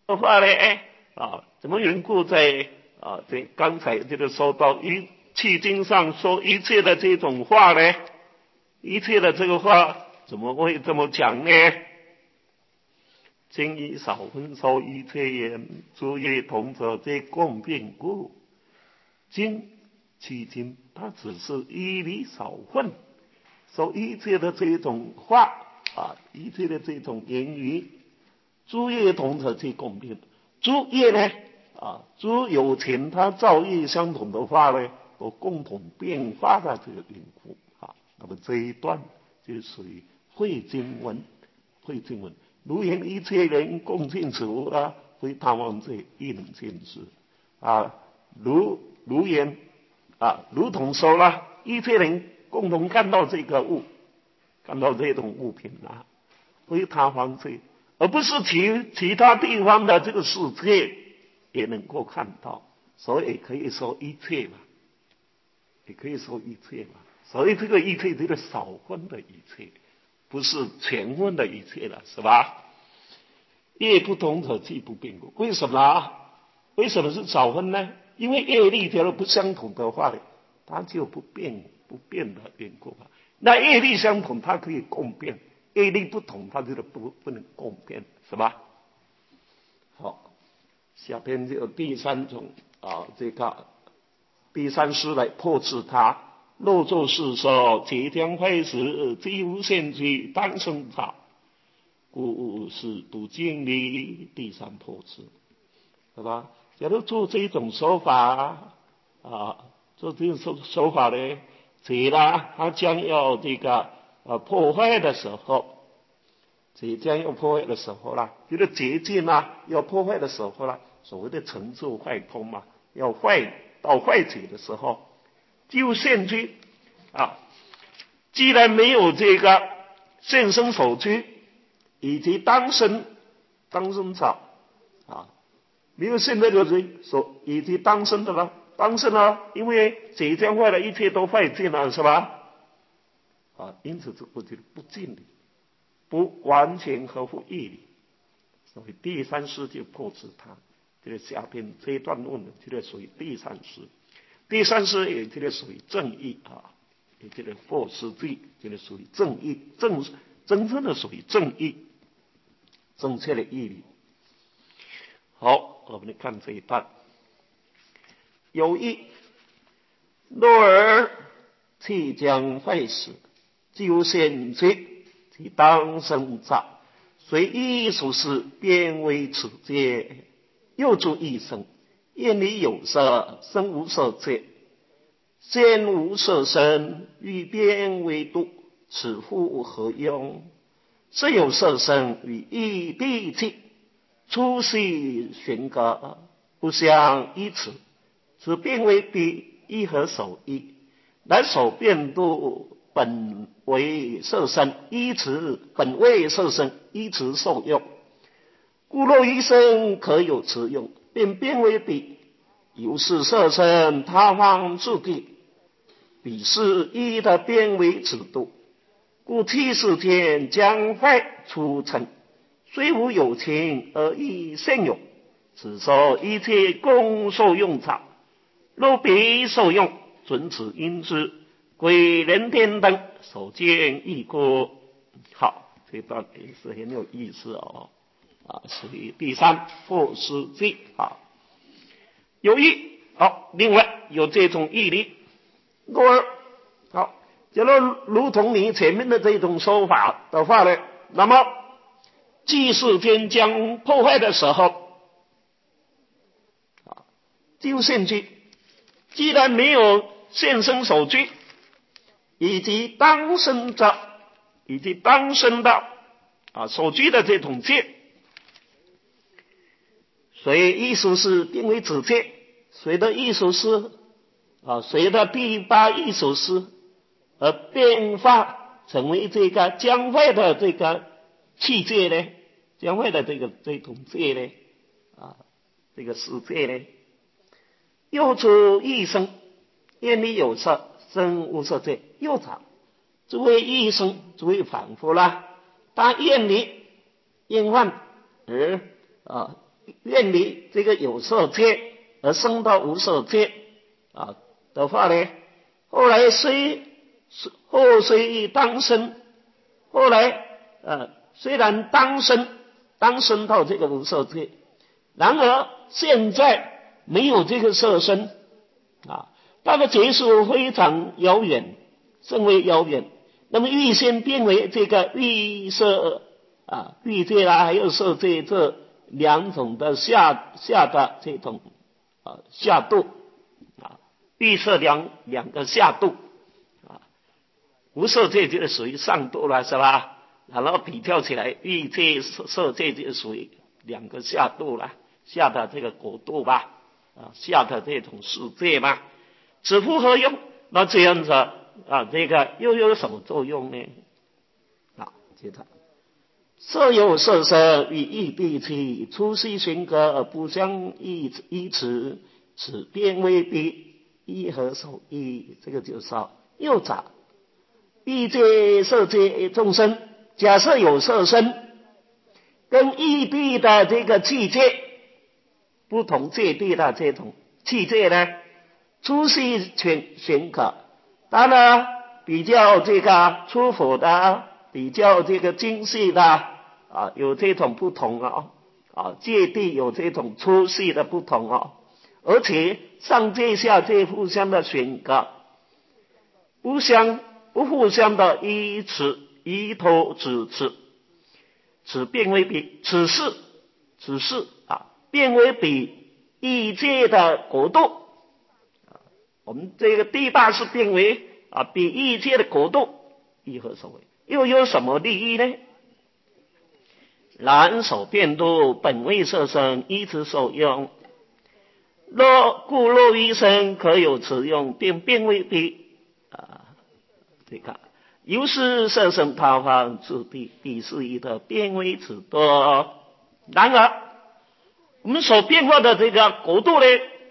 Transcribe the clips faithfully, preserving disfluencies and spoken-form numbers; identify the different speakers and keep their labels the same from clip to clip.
Speaker 1: 的话呢，啊，怎么缘故在啊？这刚才这个说到一契经上说一切的这种话呢，一切的这个话怎么会这么讲呢？今以少分说一切言，诸业同者皆共变故。经契经它只是一理少分，说一切的这种话啊，一切的这种言语，诸业同者皆共变。诸业呢啊，诸有情他造业相同的话呢，都共同变化的这个缘故啊。那么这一段就属于会经文，会经文。如言一切人共尽此物啊，非他王者亦能见之啊。如如言啊，如同说了，一切人共同看到这个物，看到这种物品啊，非他方者，而不是其其他地方的这个世界也能够看到，所以可以说一切嘛，也可以说一切嘛。所以这个一切就是少分的一切，不是全分的一切了，是吧？业不同者即不变故。为什么？为什么是少分呢？因为业力假如不相同的话呢，它就不变不变的缘故。那业力相同，它可以共变；业力不同，它就是不不能共变，是吧？好，下边就有第三种啊，这个第三师来破斥它。若作是说，即将开始，即无限期当生法，故是不尽理。第三破斥，是吧？假如做这种说法啊，做这种说说法呢，解了他将要这个呃破坏的时候，即将要破坏的时候啦，觉得洁净啊，要破坏的时候啦，所谓的成就坏空嘛，要坏到坏解的时候，就现居啊。既然没有这个现生所居，以及当生当生草啊，没有现在的人所以及当生的了，当生了，因为即将坏了，一切都坏尽了，是吧？啊，因此这不就不尽理，不完全合乎义理，所以第三师就破斥它。这个下边这一段论的，这个属于第三师。第三师也这个属于正义啊，也这个破师罪，这个属于正义，正真正的属于正义，正确的义理。好，我们来看这一段。有一若尔即将坏死，就现罪，即当生造，随意所事，变为此界。又诸一生，眼里有色，身无色界，先无色身，欲变为度，此复何用？是有色身与异地气，初系玄格，不相依此。此变为彼，亦何所依？然所变度本为色身，依此本为色身，依此受用。故若一生可有此用，便变为彼，由是色身他方自地，彼是依的变为此度。故七世间将坏出成，虽无有情而亦现有。此说一切共受用场，若彼受用，准此因之，鬼人天等所见异过。好，这段也是很有意思哦。啊，属于第三破师罪啊。有一好，另外有这种义理。若尔好，假如如同你前面的这种说法的话呢，那么即世间将破坏的时候啊，就现居，既然没有现生所居，以及当生者，以及当生的啊所居的这种界。随意所事定为此界，随着意所事啊，随着第八意所事而变化成为这个将坏的这个器界呢，将坏的这个这种界呢，啊，这个世界呢，又出一生，眼里有色，身无色界，又长，诸为一生，诸为反复啦。他眼里眼患而啊。
Speaker 2: 远离这个有色界而升到无色界啊的话呢，后来虽后虽当生，后来呃虽然当生当生到这个无色界，然而现在没有这个色身啊，它的结束非常遥远，甚为遥远。那么预先变为这个欲色啊欲界啦，还有色界这两种的下下的这种啊下度啊，欲色两两个下度啊，无色界就属于上度了，是吧？然后比较起来，欲界色界就属于两个下度了，下的这个国度吧，啊下的这种世界吧，此复何用？那这样子啊，这个又有什么作用呢？啊，接着。色有色身与异地气，粗细寻隔而不相依依持，此变为彼，一何所依？这个就是又杂。异界色界众生，假设有色身，跟异地的这个气界不同界地的这种气界呢，粗细寻寻隔，当然比较这个粗腐的，比较这个精细的啊，有这种不同啊，啊，界地有这种粗细的不同啊，而且上界下界互相的寻隔，不相不互相的依持依托支持，此变为彼，此事此事啊，变为彼异界的国度。我们这个第八是变为啊比异界的国度，亦何所谓？又有什么利益呢？然所变度本为色身，依此所用。若故若一身可有此用，便变为彼啊。这个由是色身他方之地，彼是一的变为此多。然而，我们所变化的这个国度呢？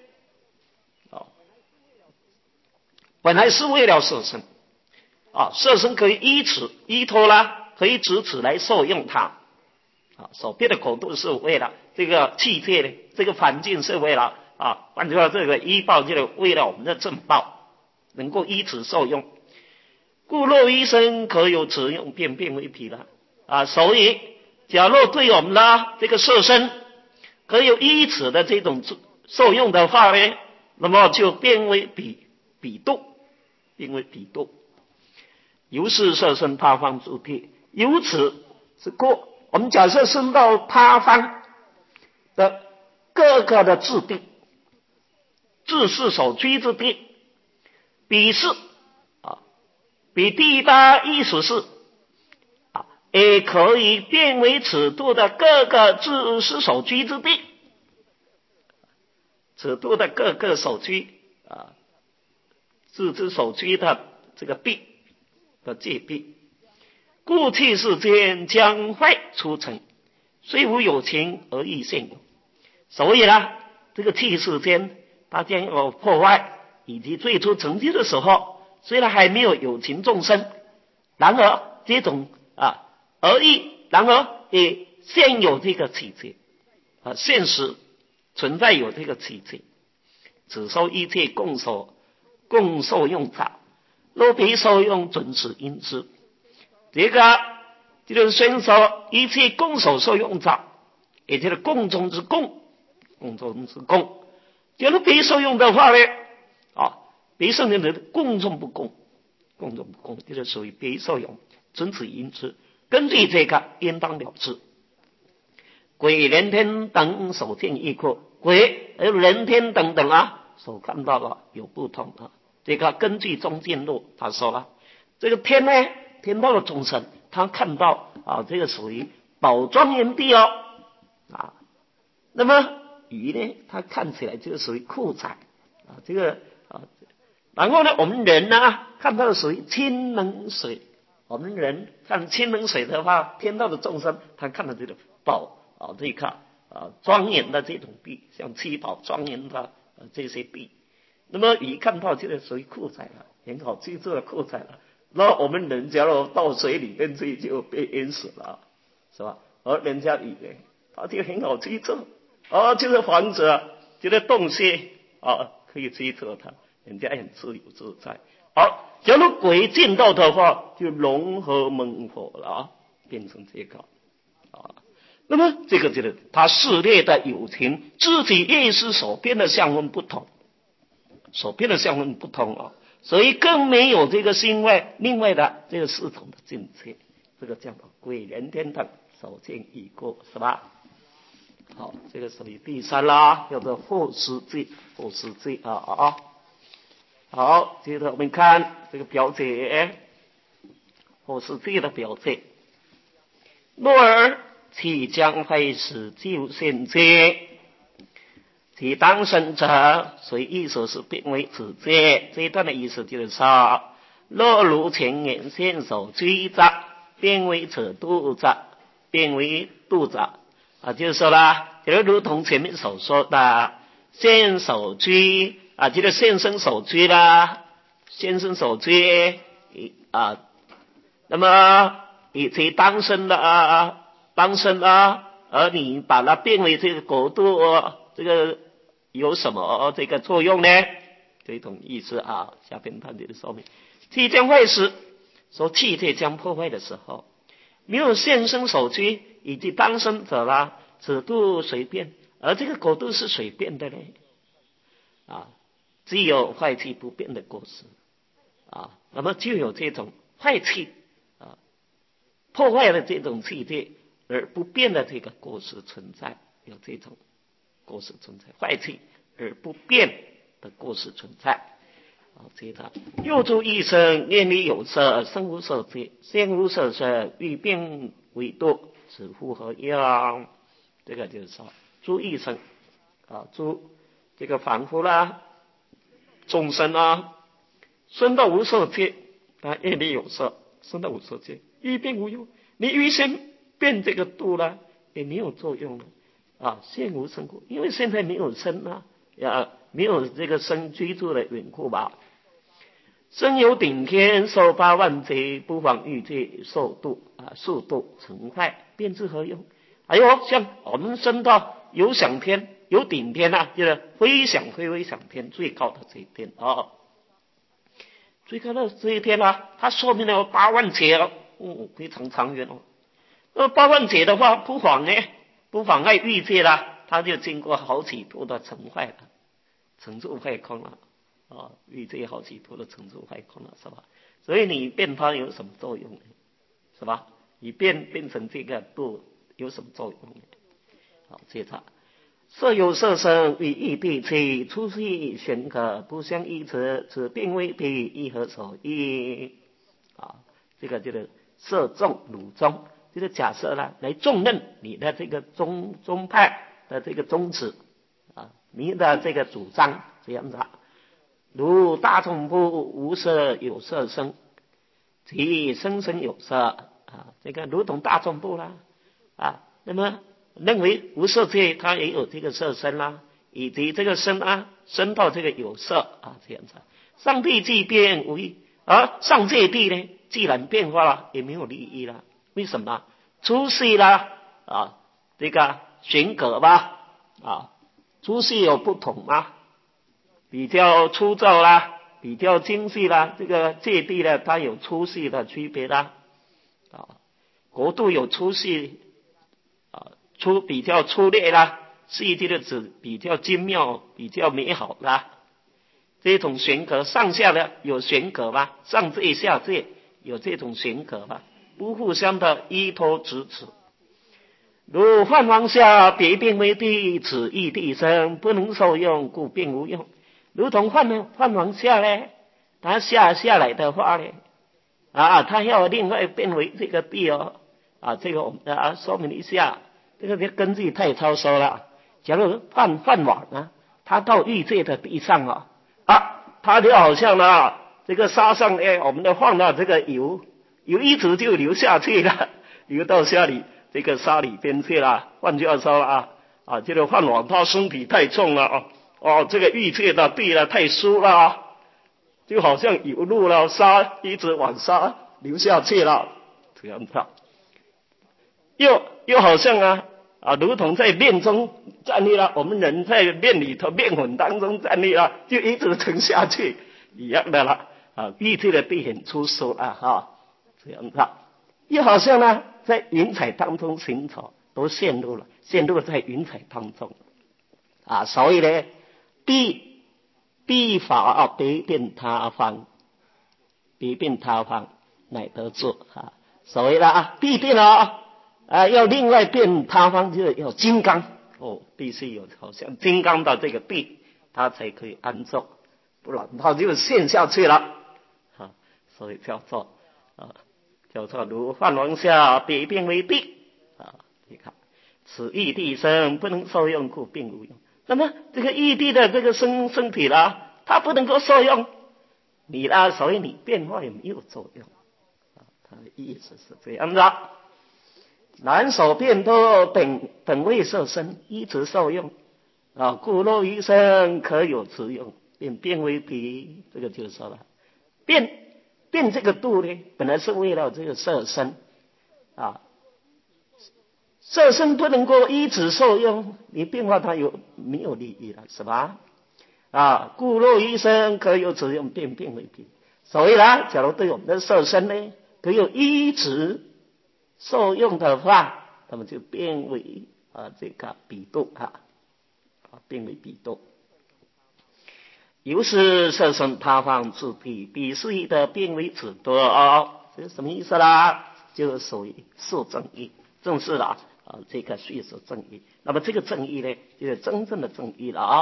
Speaker 2: 本来是为了色身啊，色身可以依此依托啦，可以指此来受用它啊。所变的国度是为了这个气界的这个环境，是为了啊，换句话这个依报就是为了我们的正报能够依此受用。故若一身可有此用，便变为彼了啊。所以，假若对我们的这个色身可有依此的这种受用的话呢，那么就变为彼彼度。因为彼度，由是色身他方之地，由此是过。我们假设升到他方的各个的质地，自是所居之地，彼是啊，彼地的意思是啊，也可以变为此度的各个自是所居之地，此度的各个所居啊。自之所居的这个地的界地，故气世间将坏出成，虽无有情而亦现有。所以呢，这个气世间它将有破坏，以及最初成就的时候，虽然还没有有情众生，然而这种啊而亦然而也现有这个气界啊，现实存在有这个气界，只受一切共所。共受用者，若彼受用，准是因之。这个就是宣说一切共所受用者，也就是共中之共，共中之共。假如彼受用的话呢，啊，彼受用的共中不共，共中不共，就是属于彼受用，准是因之。根据这个，应当了之。鬼、人天等所见异阔，鬼还有人天等等啊，所看到的有不同啊。这个根据中间路他说了，这个天呢，天道的众生，他看到啊，这个属于宝庄严地哦啊。那么鱼呢，它看起来就属于酷彩啊，这个啊。然后呢，我们人呢，看到的属于清冷水。我们人看清冷水的话，天道的众生，他看到这个宝啊，这个啊庄严的这种地，像七宝庄严的、啊、这些地。那么鱼看到这个属于酷彩了，很好记住了酷彩了。那我们人假如到水里面去就被淹死了，是吧？而人家鱼呢，他就很好记住哦，就是房子啊，这个洞穴啊，可以追求它，人家很自由自在。好，假如鬼见到的话，就融合猛火了啊，变成这个啊。那么这个就是他撕裂的友情，自己意识所变的相分不同，所变的相分不同啊，所以更没有这个另外另外的这个四种的境界，这个叫做鬼人天等所见已过，是吧？好，这个属于第三啦，叫做后世记，后世记啊啊啊。好，接着我们看这个表解，后世记的表解。若尔其将会使救现界，其当生者，所以意思是变为此界。这一段的意思就是说，若如前言现手居者，变为此度者，变为度者啊，就是说啦，就如同前面所说的，现手居啊，就是现身手居啦，现身手居啊，那么以其当身的啊，当身啊，而你把它变为这个国度，这个有什么这个作用呢？这种意思啊，下边谈的说明，气将坏时，说气体将破坏的时候，没有现身手居以及当身者啦，此度随变，而这个国度是随变的呢，啊，只有坏气不变的果实啊，那么就有这种坏气啊，破坏了这种气体而不变的这个果实存在，有这种果实存在，坏气而不变的果实存在。好，接着又诸一生，念里有色，生无色界，现无色身，欲变为度，此复何用？这个就是说，诸一生啊，诸这个凡夫啦、众生啊，生到无色界，他念里有色，生到无色界，欲变无用。你预先变这个度了，也没有作用了啊，现无生故，因为现在没有生啊，啊，没有这个生居住的缘故吧。身有顶天，受八万劫，不妨欲界受度啊，速度成坏，变之何用？还有像我们升到有想天、有顶天啊，就是飞翔飞飞翔天最高的这一天啊，最高的这一天啊，它寿命有八万劫哦，嗯，非常长远哦。那八万劫的话，不妨呢，不妨碍欲界啦，它就经过好几度的成坏了，成住坏空了。啊，欲界好几度的成住坏空了，是吧？所以你变它有什么作用呢？是吧？你变变成这个度有什么作用呢？好，接着色有色身，与异地气，出世玄可，不相依持，此变为彼，亦何所依？啊，这个就是色重汝宗，就是假设了来重任你的这个宗宗派的这个宗旨啊，你的这个主张这样子。如大众部无色有色生，即生生有色啊，这个如同大众部啦啊，那么认为无色界它也有这个色身啦，以及这个身啊，升到这个有色啊，这样子。上帝既变无益，而上界地呢，既然变化了，也没有利益了。为什么？出世啦啊，这个玄格吧啊，出世有不同吗？比较粗糙啦，比较精细啦，这个界地呢，它有粗细的区别啦，啊，国度有粗细，啊，粗比较粗略啦，细节的指比较精妙，比较美好啦。这种玄格上下的有玄格吧，上界下界有这种玄格吧，不互相的依托支持。如梵王下，别变为地，此异地生，不能受用，故变无用。如同梵梵王下呢，他下下来的话呢，啊，他要另外变为这个地哦，啊，这个我们啊说明一下，这个根据太超说了。假如梵梵王啊，他到欲界的地上啊，啊，他就好像呢，这个沙上呢，我们的放到这个油，油一直就流下去了，流到下里这个沙里边去了。换句话说啊，啊，这个梵王他身体太重了啊。哦，这个欲界的地呢太疏了，就好像有路了，沙一直往沙流下去了，这样子。又又好像啊， 啊，如同在面中站立了，我们人在面里头面粉当中站立了，就一直沉下去一样的了啊，意志的必很出手了哈，这样子，又好像呢在云彩当中行走，都陷入了，陷入在云彩当中啊，所以呢，必必法别变他方，别变他方乃得住啊，所谓的啊，必定啊。啊，要另外变他方，就要金刚哦，必须有好像金刚的这个地，它才可以安住，不然它就陷下去了啊。所以叫做啊，叫做如梵王下，别变为地啊。你看，此异地身不能受用，故并无用。那么这个异地的这个身身体啦，它不能够受用，你啦，所以你变化也没有作用啊。它的意思是这样的。难所变多，本本未受身，一直受用啊，故若余生可有此用，便变为彼。这个就说了，变变这个度呢，本来是为了这个色身啊，色身不能够一直受用，你变化它有没有利益了，是吧？啊，故若余生可有此用，便变为彼。所以呢，假如对我们的色身呢，可有一直受用的话，那么就变为啊这个彼度啊，啊变为彼度。由是色身他方自彼，彼是一的变为此多哦，这是什么意思啦？就是属于述正义，正是啦啊这个叙述正义。那么这个正义呢，就是真正的正义了啊。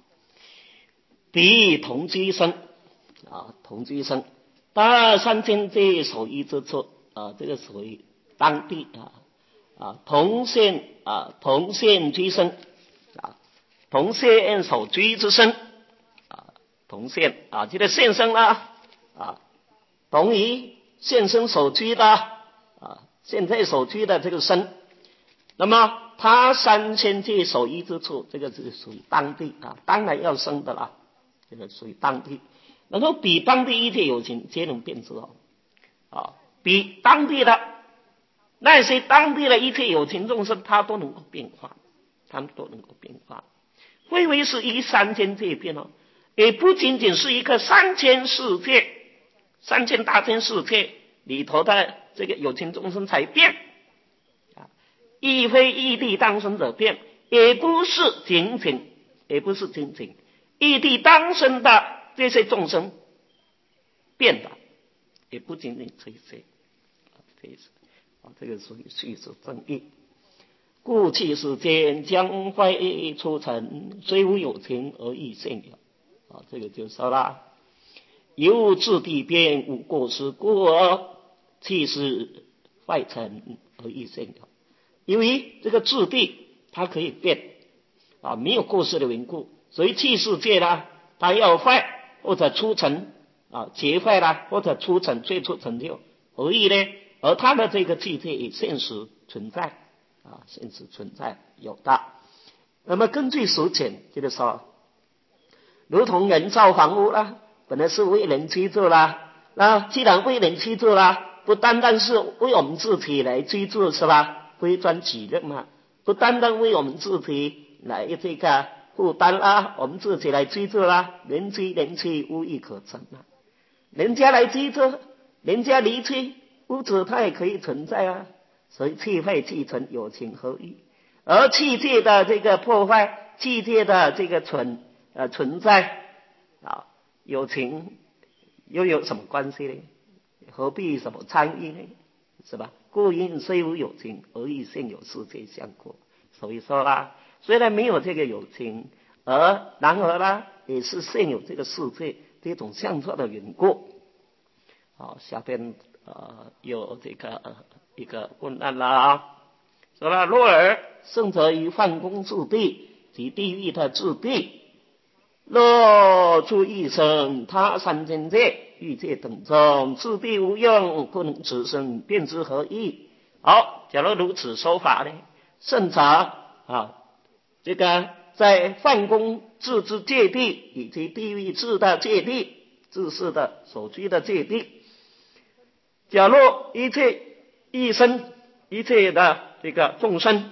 Speaker 2: 彼同居生啊，同居生，当三千界所依之处啊，这个属于当地啊啊同现啊同现居身啊同现所居之身啊同现啊这个现身啦啊同于现身所居的啊现在所居的这个身，那么他三千界所依之处，这个是属于当地啊，当然要生的啦，这个属于当地。然后比当地一切有情皆能变之哦啊，比当地的那些当地的一切有情众生，它都能够变化，它们都能够变化。非为是一三千界变哦，也不仅仅是一个三千世界，三千大千世界里头的这个有情众生才变啊，亦非异地当生者变，也不是仅仅，也不是仅仅异地当生的这些众生变的，也不仅仅这些，这些。啊，这个属于叙述正义。故其世间将会出尘，虽无有情而亦现有。啊，这个就说了，由自地变无过失，故而气势坏尘而亦现有。由于这个自地它可以变啊，没有过失的缘故，所以气世界呢，它要坏或者出尘啊，结坏了或者出尘最初成就，何以呢？而它的这个气界也现实存在啊，现实存在有的。那么根据实践，就是说，如同人造房屋啦，本来是为人居住啦，那既然为人居住啦，不单单是为我们自己来居住是吧？非专己任嘛，不单单为我们自己来这个负担啦，我们自己来居住啦，人居人去无异可成啊。人家来居住，人家离去，屋子它也可以存在啊，所以气坏气存有情合一，而气界的这个破坏，气界的这个存呃存在啊，有情又有什么关系呢？何必什么参与呢？是吧？故因虽无有情，而亦现有世界相过。所以说啦，虽然没有这个有情，而然而呢，也是现有这个世界这种相作的缘故。好，下边呃有这个、呃、一个问案啦，说了若尔圣者于梵宫自地及地狱的自地，若出一生他三千界欲界等中，自地无用，不能此生便知何意？好，假如如此说法呢，圣者啊，这个在梵宫自之界地以及地狱自的界地，自是的所居的界地。假若一切一生一切的这个众生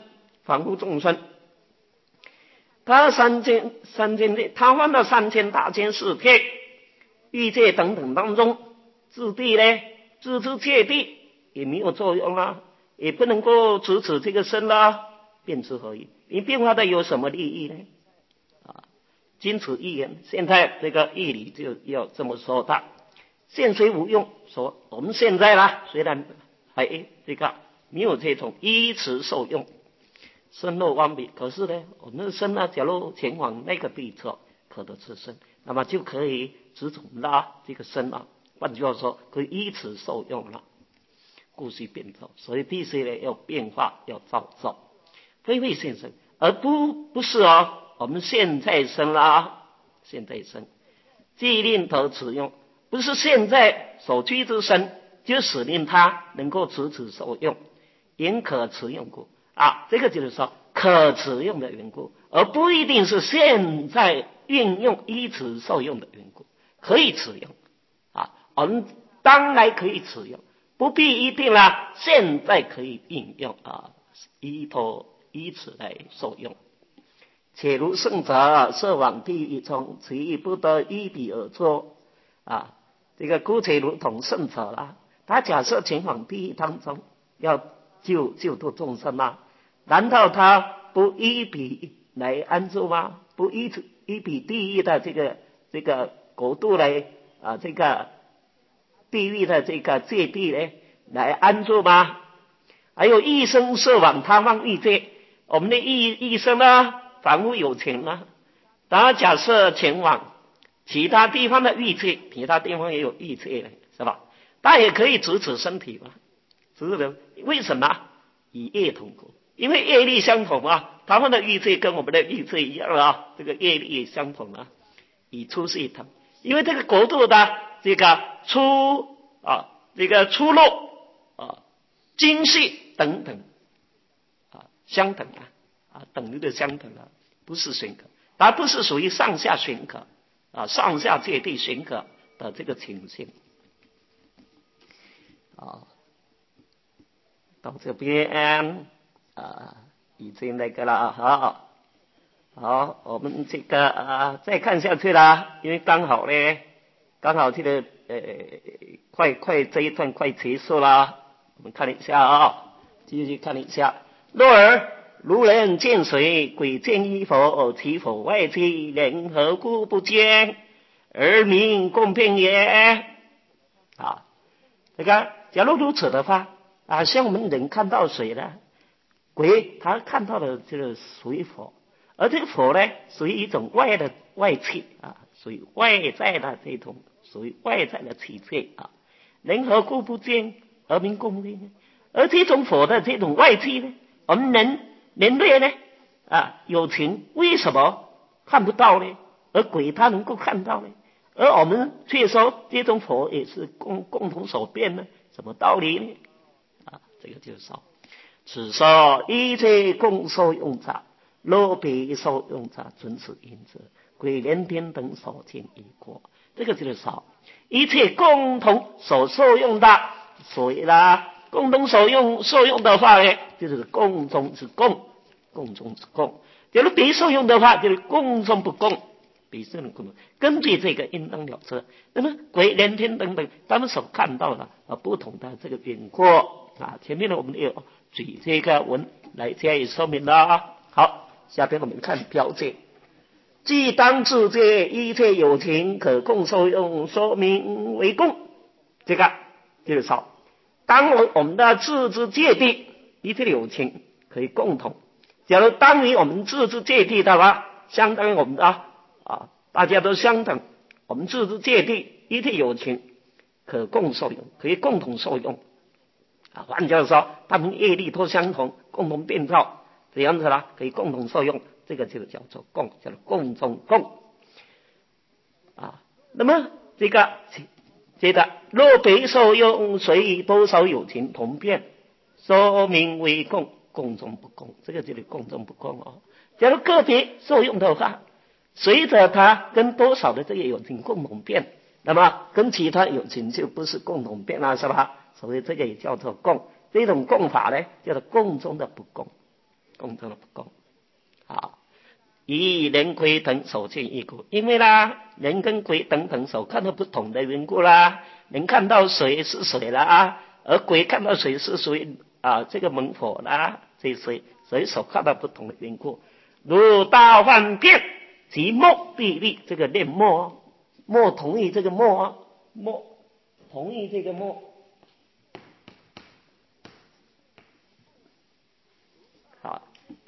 Speaker 2: 凡夫众生。他三千三千界，他犯了三千大千世界、欲界等等当中，自地呢，自知界地也没有作用啊，也不能够支持这个身啦，变之何益？你变化的有什么利益呢？啊，经此一言，现在这个义理就要这么说的。现虽无用，说我们现在啦，虽然还这个没有这种依持受用。身肉万比，可是呢，我们的身呢，假如前往那个地侧，可得自身，那么就可以执种拉这个身了。换句话说，可以依此受用了，故须变造。所以必须呢要变化，要造造，非为现身，而不不是哦，我们现在生啦，现在生，既令得此用，不是现在所居之身，就使令它能够执此受用，言可持用故。啊，这个就是说可持用的缘故，而不一定是现在运用依此受用的缘故，可以持用啊，我们当然可以持用，不必一定啦，现在可以运用啊，依托依此来受用。且如圣者设往地狱中，其不得依彼而作啊，这个姑且如同圣者啦，他假设前往地狱当中要救救度众生吗？难道他不依彼来安住吗？不依依彼地狱的这个这个国度来啊，这个地狱的这个界地呢来安住吗？还有一生设往他方欲界，我们的一一生呢，凡夫有情啊，当然假设前往其他地方的欲界，其他地方也有欲界的，是吧？但也可以执此身体嘛，只是为什么？以业同果，因为业力相同啊，他们的欲界跟我们的欲界一样啊，这个业力也相同啊，以出世同，因为这个国度的这个出啊，这个出入啊，精细等等啊，相等啊，啊，等于的相等啊，不是寻可，它不是属于上下寻可啊，上下界地寻可的这个情形啊。到这边啊，已经那个了，好，好，我们这个啊再看下去啦，因为刚好呢，刚好这个呃快快这一段快结束了，我们看一下啊，继续看一下。若尔如人见水，鬼见一佛，其佛外界，人何故不见？而名共变也。啊，这个假如如此的话。啊，像我们人看到水呢，鬼他看到的这个水火，而这个火呢，属于一种外的外气啊，属于外在的这种属于外在的气气啊。人何故不见而名共变呢？而这种火的这种外气呢，我们人人类呢啊有情为什么看不到呢？而鬼他能够看到呢？而我们却说这种火也是共共同所变呢？什么道理呢？啊，这个就是说，此说一切共受用者，若别受用者，准此因者，鬼连天等所见一过。这个就是说，一切共同所受用的，所以啦，共同所用受用的话呢，就是共中之共，共中之共。假如别受用的话，就是共中不共。比这种共同，根据这个应当了知。那么鬼连天等等，他们所看到的啊不同的这个缘故啊，前面呢我们有举这个文来加以说明了。好，下边我们看标记。既当自界一切有情可共受用，说明为共。这个就是说，当我我们的自知界地一切有情可以共同。假如当于我们自知界地的话，相当于我们的啊，大家都相等，我们自知界地一切有情可共受用，可以共同受用啊。换句话说，他们业力都相同，共同变造，这样子啦，可以共同受用，这个就叫做共，叫做共中共啊。那么这个接着，若别受用，随多少有情同变，说明为共，共中不共，这个就是共中不共哦。假如个别受用的话，随着它跟多少的这个有情共同变，那么跟其他有情就不是共同变了，是吧？所以这个也叫做共，这种共法呢，叫做共中的不共。 共中的不共。好，以人鬼等手见异故，因为啦，人跟鬼等等手看到不同的缘故啦。人看到水是水啦，而鬼看到水是水啊，这个猛火啦，这水所以手看到不同的缘故。如大幻变即默必立，这个念默，默同意这个默，默同意这个默。好，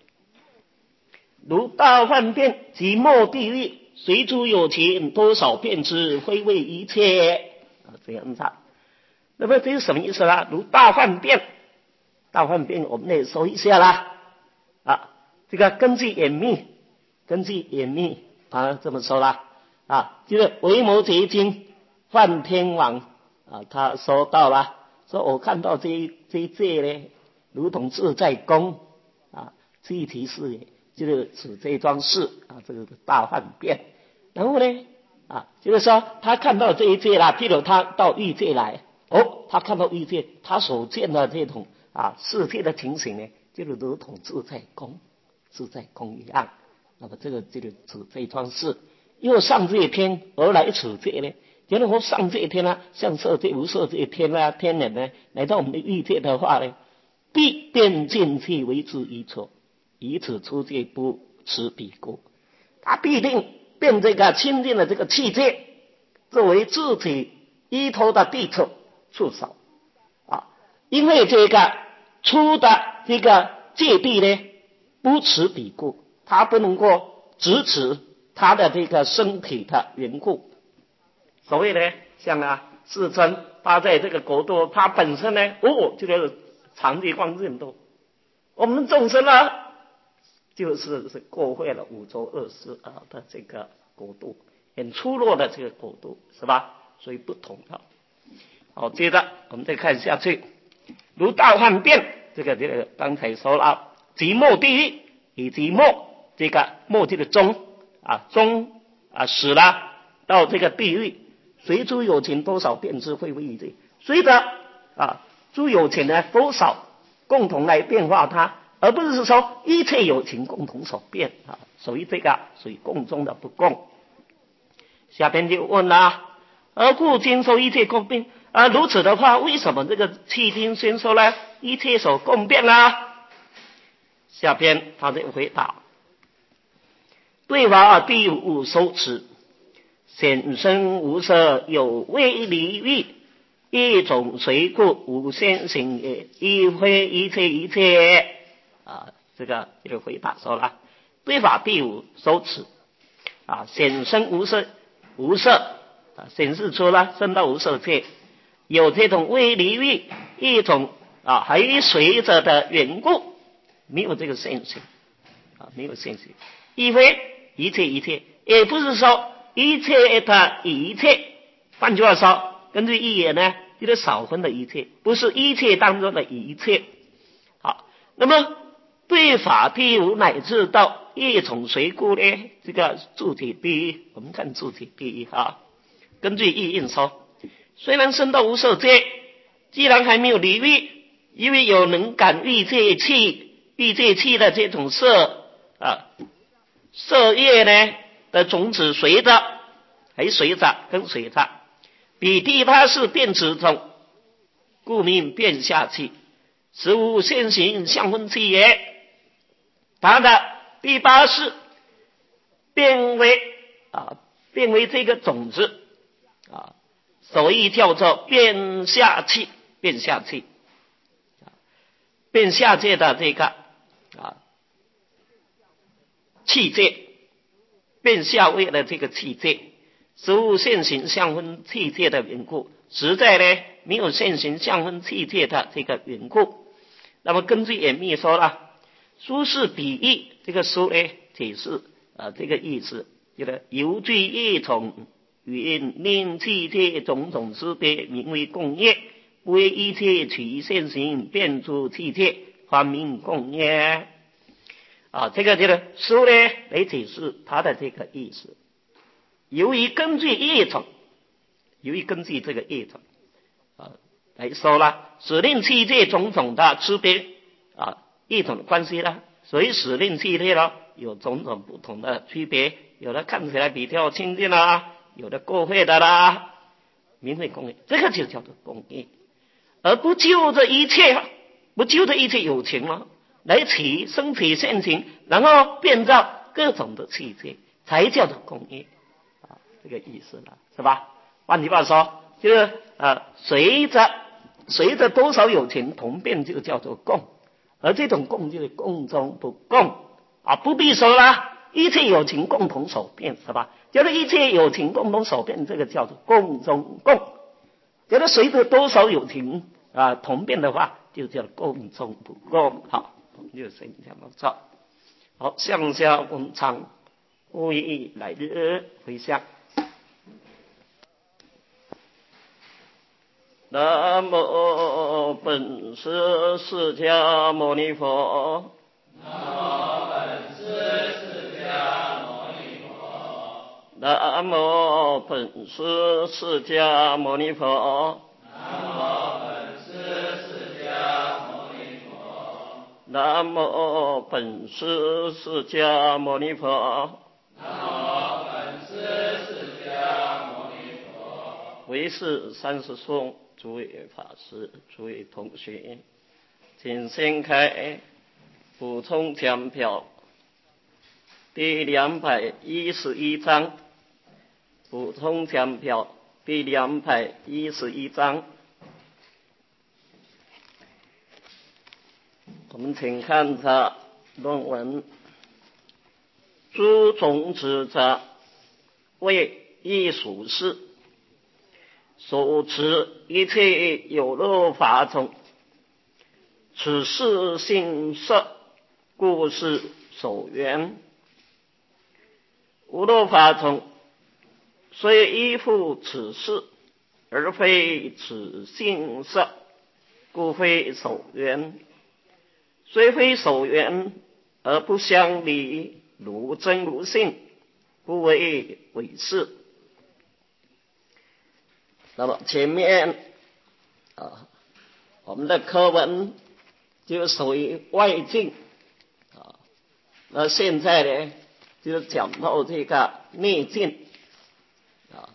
Speaker 2: 如大幻变即默必立，随诸有情，多少变之，非为一切。啊，这样子。那么这是什么意思啦？如大幻变，大幻变我们得说一下啦。啊，这个根据严密，根据严密啊，这么说啦。啊，就是维摩诘经梵天王啊，他说到了，说我看到这一这一界呢，如同自在宫啊，具体是就是指这桩事啊，这个大幻变。然后呢，啊，就是说他看到这一界啦，譬如他到欲界来，哦，他看到欲界，他所见的这种啊世界的情形呢，就是如同自在宫，自在宫一样。那么这个就是指这桩事。又上界天而来此界呢？假如说上界天啊，像色界、无色界天啊、天人呢，来到我们的欲界的话呢，必变见气为之一错，以此出界不持彼故。他必定变这个清净的这个气界作为自己依托的地处触手啊，因为这个出的这个界地呢，不持彼故，他不能够直持他的这个身体的缘故。所谓呢，像啊世尊他在这个国度，他本身呢，哦，就是常寂光净土。我们众生呢，就是是过会了五浊恶世啊的这个国度，很粗弱的这个国度，是吧？所以不同的。好，接着我们再看下去，如大幻变，这个这个刚才说了，即默地狱以及默这个默这个中啊中啊死了到这个地狱，随诸有情多少变之，会为一切。随着啊诸有情呢多少共同来变化它，而不是说一切有情共同所变啊，属于这个属于共中的不共。下边就问了，而故今说一切共变啊，如此的话，为什么这个契经先说呢？一切所共变呢？下边他就回答：对法第五受持，显身无色，有为离欲，一种随故，无限行也，亦非一切一切啊。这个这个回答说了，对法第五受持啊，显身无色，无色啊，显示出了生到无色界，有这种为离欲一种啊，还随着的缘故，没有这个现行啊，没有现行，亦非一切一切，也不是说一切的一切。换句话说，根据义言呢，就是少分的一切，不是一切当中的一切。好，那么对法第五乃至到一种随故呢？这个注解第一，我们看注解第一哈。根据义印说，虽然生到无色界，既然还没有离欲，因为有能感欲界气、欲界气的这种色啊色业呢的种子随着，还随着跟随着，比第八识变此种，故名变下气，实无现行相分气也。它的第八识变为啊变为这个种子啊，所以叫做变下气，变下气，变下界的这个啊气界，变下位的这个气界，实无现行相分气界的缘故，实在呢没有现行相分气界的这个缘故。那么根据演密说了，书是比喻，这个书呢解释啊这个意思，就是由具一种云令气界种种之别，名为共业，不为一切取现行变出气界，方名共业。啊，这个这个书呢来解释它的这个意思。由于根据业种，由于根据这个业种啊来说了，使令气界种种的区别啊业种的关系啦， 所以使令系列呢有种种不同的区别，有的看起来比较亲近啦，有的过会的啦，名为公义，这个就叫做公义，而不就这一切，不就这一切有情了，来起生起现行，然后变造各种的器械，才叫做公义啊，这个意思了，是吧？换句话说，就是呃，随着随着多少有情同变，就叫做共，而这种共就是共中不共啊，不必说了，一切有情共同所变，是吧？就是一切有情共同所变，这个叫做共中共。就是随着多少有情啊同变的话，就叫共中不共。好，我们就先讲到这。好，向下文长，勿以来日回向。南无本师释迦牟尼佛。
Speaker 3: 南无本师释迦牟尼佛。
Speaker 2: 南无本师释迦牟尼佛。
Speaker 3: 南无本师释迦牟尼佛。
Speaker 2: 南无本师释迦牟尼佛。
Speaker 3: 南无本师释迦牟尼佛。
Speaker 2: 唯是三十颂。诸位法师，诸位同学，请先开补充讲表第两百一十一章，补充讲表第两百一十一章，我们请看它论文。诸种子者，为艺术事。所持一切有漏法中，此事性色，故是所缘。无漏法中，虽依附此事，而非此性色，故非所缘。虽非所缘，而不相离，如真如性，不为伪事。那么前面啊，我们的课文就属于外境啊，那现在呢，就讲到这个内境啊。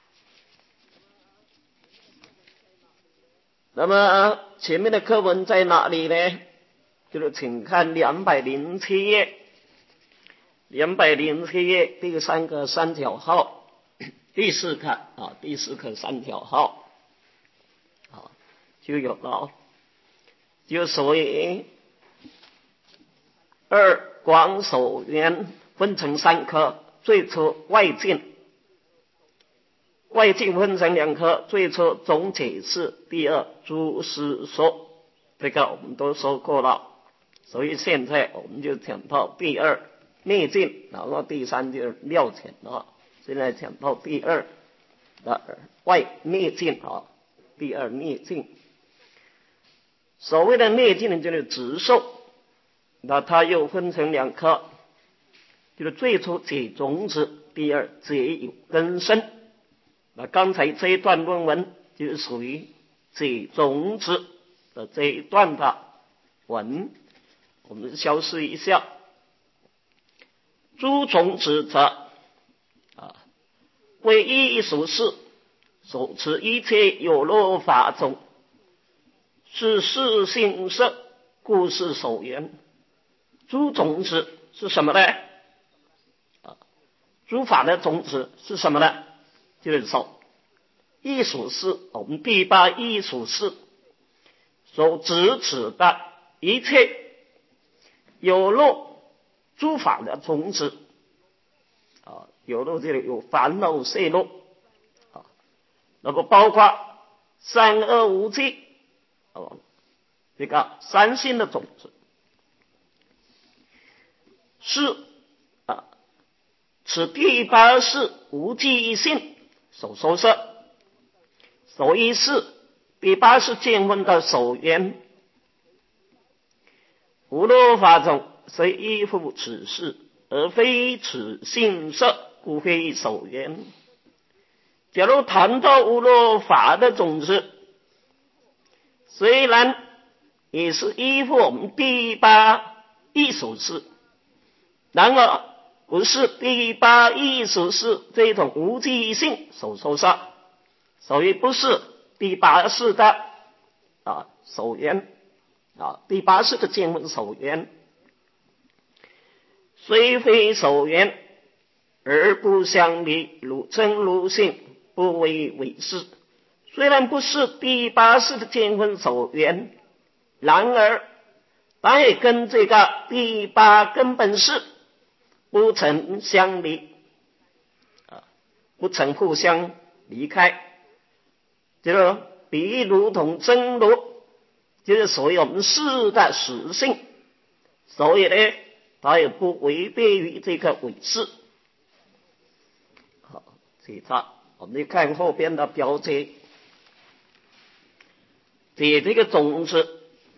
Speaker 2: 那么前面的课文在哪里呢？就是请看两百零七页，两百零七页第三个三角号。第四课啊，第四课三条号啊，就有了，就所谓二广所缘分成三科，最初外境，外境分成两科，最初总解释，第二诸师说，这个我们都说过了，所以现在我们就讲到第二内境，然后第三就是料浅了。现在讲到第二的外内境啊，第二内境。所谓的内境呢，就是直受，那它又分成两科，就是最初解种子，第二解有根生。那刚才这一段论文就是属于解种子的这一段的文，我们消失一下。诸种子者，为艺术事，所持一切有漏法中，是事性色，故是所缘。诸种子是什么呢？啊，诸法的种子是什么呢？就是说，艺术事，我们第八艺术事所指指的一切有漏诸法的种子。啊，有漏这里有烦恼摄漏啊，那么包括三恶无记啊，这个三性的种子是啊，此第八是无记性所说摄，所以是第八是见分的所缘。无漏法中，虽依附此事，而非此性色，故非所缘。假如谈到无漏法的种子，虽然也是依附我们第八艺术事。然而不是第八艺术事这种无记性所说上，所以不是第八世的啊首源啊，第八世的经文首源，虽非首源，而不相离，如真如性，不为伪事。虽然不是第八世的经文首源，然而它也跟这个第八根本是不曾相离啊，不曾互相离开。这个比喻如同真如，就是所谓我们事的实性，所以呢，它也不违背于这个伪事。好，其他我们看后边的标记，解这个种子。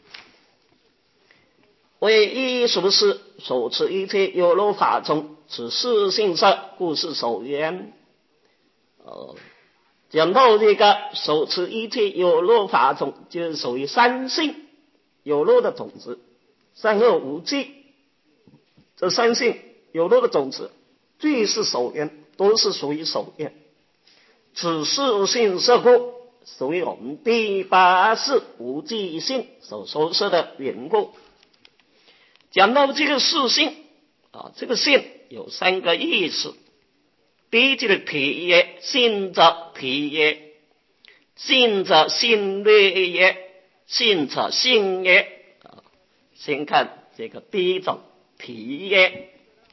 Speaker 2: 为艺术事，所持一切有漏法中，此事性色，故是首源。呃，讲到这个手持一切有漏法种，就是属于三性有漏的种子，三恶五忌，这三性有漏的种子，俱是首源，都是属于首源。此事性色故，属于我们第八世无记性所说说的缘故。讲到这个事性啊，这个性有三个意思。第一就是体也，性者体也，性者性略也，性者性也。啊，先看这个第一种体也，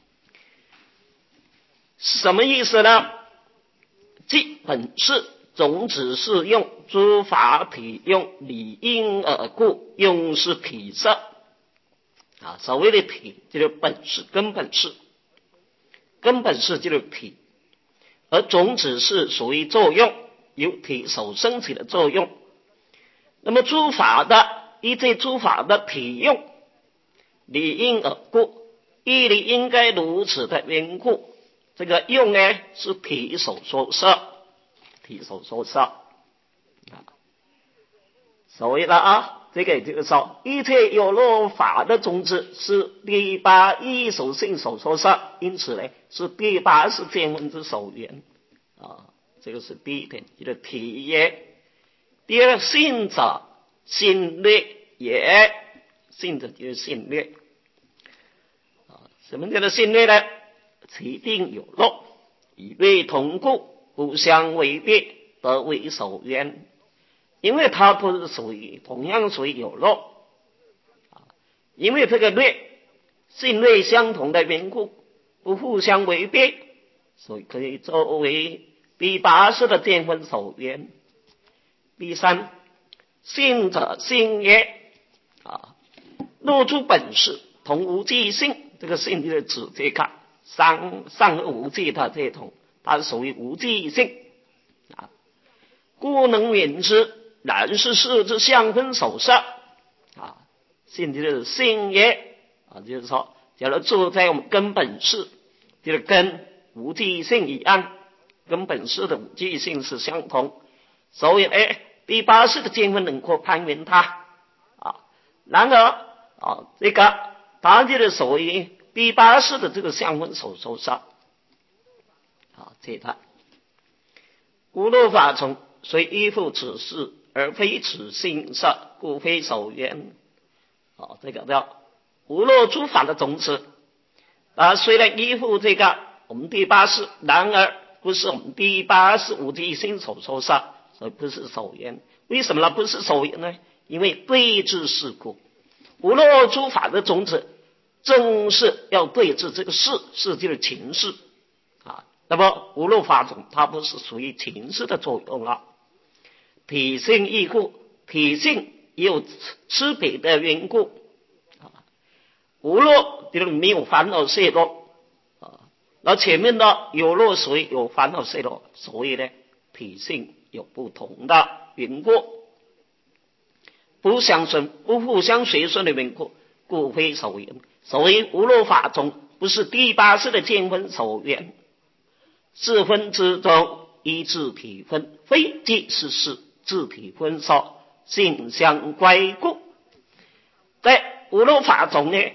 Speaker 2: 什么意思呢？即本是种子是用，诸法体用，理因而故，用是体色。啊，所谓的体就是本是，根本是，根本是就是体，而种子是属于作用，由体所生起的作用。那么诸法的依这诸法的体用，理因而故，依理应该如此的缘故，这个用呢是体所说摄，体所说摄。啊，所谓的啊。这个也就是说，一切有漏法的种子是第八艺术性所说上，因此呢是第八是见闻之首源啊，这个是第一点，就是体也。第二，性者性略也，性者就是性略啊。什么叫做性略呢？其定有漏，与略同故，不相违背，得为首源。因为它不是属于同样属于有漏啊，因为这个略性略相同的缘故，不互相违背，所以可以作为第八世的见分首源。第三，性者性也啊，若诸本事同无记性，这个性就是指这个三三恶无记的这种，它是属于无记性啊，故能免之。然是事之相分手色啊，性就是性也啊，就是说，假如住在我们根本是，就是跟无记性一样，根本是的无记性是相同，所以哎，第八世的见分能够判明它啊。然而啊，这个它就是属于第八世的这个相分手手色啊，这它无漏法从，虽依附此事。而非此性色，故非首源。哦，这个叫无漏诸法的种子啊，虽然依附这个我们第八世，然而不是我们第八世无记性所说上，所以不是首源。为什么呢？不是首源呢？因为对治事故，无漏诸法的种子正是要对治这个事，事就是情事啊。那么无漏法种，它不是属于情事的作用了。体性亦故，体性也有吃别的缘故啊。无漏就是没有烦恼泄露啊，那前面的有漏属于有烦恼泄露，所以呢体性有不同的缘故，不相顺，不互相随顺的缘故，故非首源。所以无漏法中不是第八世的见分首源，四分之中依自体分，非即是事。自体分少，性相乖故，在无漏法中呢，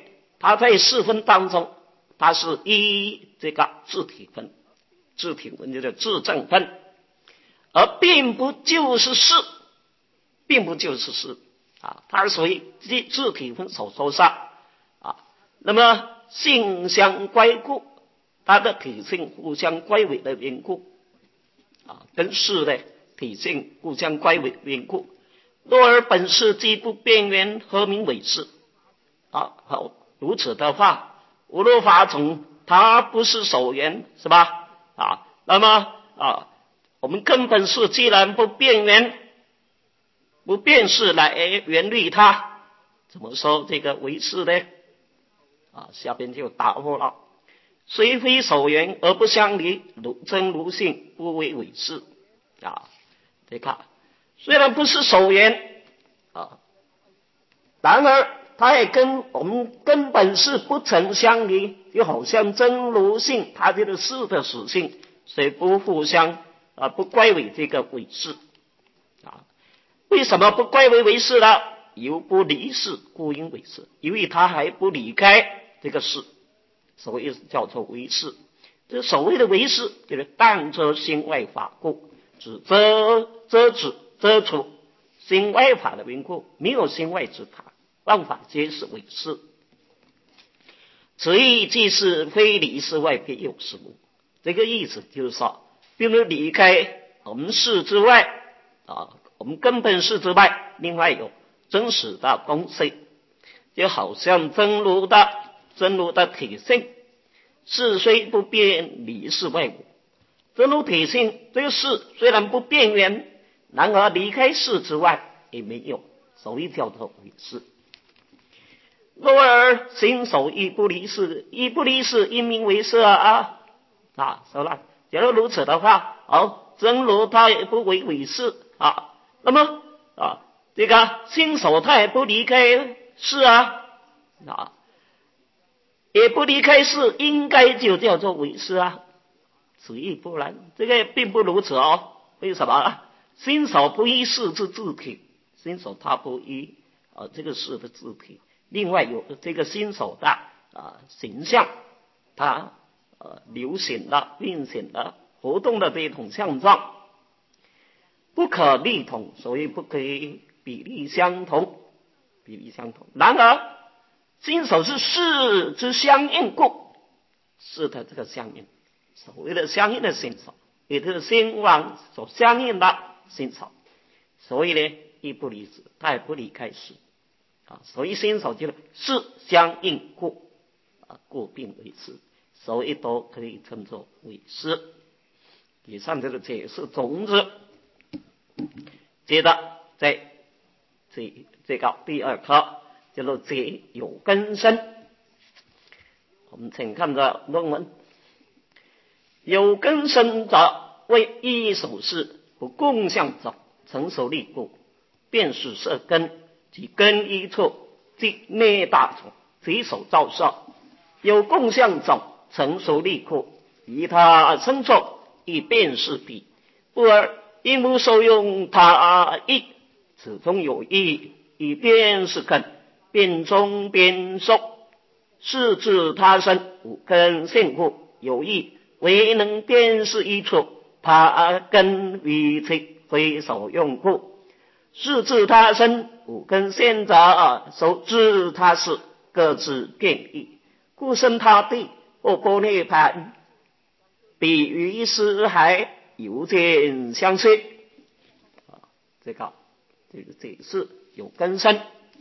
Speaker 2: 它在四分当中，它是一这个自体分，自体分就是自证分，而并不就是是，并不就是是啊，它是属于自自体分所说上啊。那么性相乖故，它的体性互相乖违的缘故啊，跟是的体性互相乖违的缘故。若而本是既不变圆，何名为是？啊，好，如此的话，无漏法从它不是守圆，是吧？啊，那么啊，我们根本是既然不变圆，不变是来圆律它，怎么说这个为是呢？啊，下边就答复了：虽非守圆而不相离，如真如性，不为为是。啊，你看。虽然不是守圆啊，然而它也跟我们根本是不曾相离，就好像真如性，它这个是的属性，所以不互相啊，不归为这个为是啊。为什么不归为为是呢？由不离是，故应为是，因为它还不离开这个是，所以叫做为是。这所谓的为是，就是当遮心外法故，只遮遮止。遮除心外法的缘故，没有心外之法，万法皆是为是。此意即是非离是外，别有是无。这个意思就是说，并不离开我们是之外啊，我们根本是之外，另外有真实的东西，就好像真如的真如的体性，是虽不变，离是外无。真如体性这个是虽然不变圆，然而离开是之外也没有，所以叫做为是。若而心守亦不离是，亦不离是，因名为是啊啊，说了，假如如此的话，哦，真如它也不为为是啊，那么啊，这个心守它也不离开是啊啊，也不离开是，应该就叫做为是啊。此意不然，这个并不如此哦。为什么？心守不依是之自体，心守它不依啊这个是的自体。另外有这个心守的啊形象，它呃流行的、运行的、活动的这种相状，不可例统，所以不可以比例相同，比例相同。然而心守是事之相应故，是的这个相应，所谓的相应的心守，也就是心王所相应的心守，所以呢，亦不离是，它也不离开是啊，所以心守就是是相应故啊，故并为是，所以都可以称作为是。以上这个解释种子，接着在这这个第二课叫做解有根生。我们请看着论文，有根生者为一手事，不共相者成熟立故，便是色根即根一处，即内大处，即手照射。有共相者成熟立故，以他生作，亦便是彼。故而因无受用他意，此中有意，以便是根，变中变受，是自他生，无根性故，有意唯能辨识一处，他根于其非所用故，是自他生，无根现者，受自他事，各自变异，故生他地，或波涅盘，比于四海有见相似。啊，这个这个解释有根生，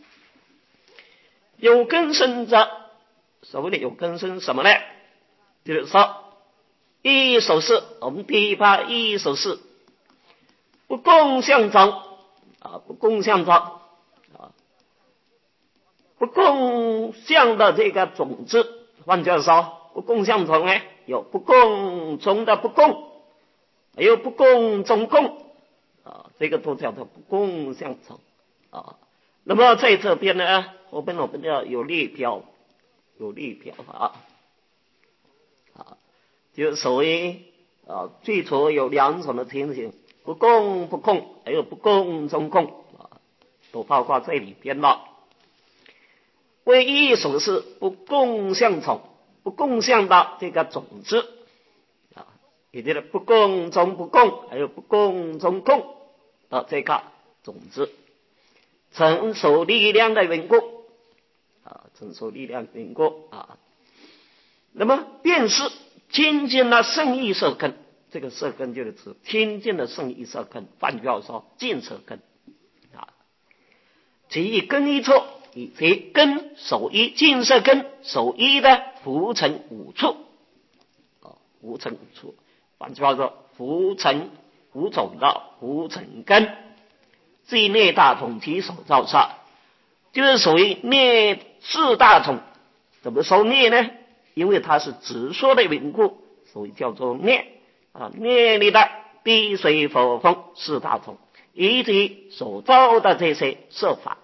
Speaker 2: 有根生者，所谓的有根生什么呢？就是说，一手事，我们第一趴一手事，不共相种啊，不共相种啊，不共相的这个种子，换句话说，不共相种呢，有不共种的不共，还有不共种共啊，这个都叫做不共相种啊。那么在这边呢，后边我们要有列表，有列表啊。啊，就所谓啊，最初有两种的情形，不共不共，还有不共中共啊，都包括在里边了。 唯一所是不共相从，不共相到这个种子啊，也就是不共中不共，还有不共中共的这个种子，成熟力量的缘故啊，成熟力量的缘故啊。那么便是亲近了圣意色根，这个色根就是指亲近了圣意色根，换句话说近色根啊。其根一处，以及根守一近色根守一的浮沉五处啊，浮沉五处，换句话说浮沉五种的浮沉根，即灭大统其所造煞，就是属于灭四大统。怎么说灭呢？因为它是直说的缘故，所以叫做灭啊。灭力的地水火风四大统，以及所造的这些色法，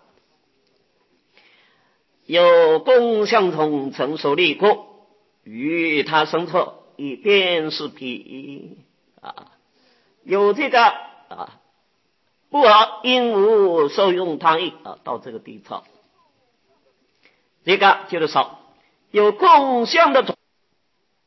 Speaker 2: 有共相同成熟力故，与他生错，以便是彼啊。有这个啊，不而因无受用他意啊，到这个地方，这个就是说有共相的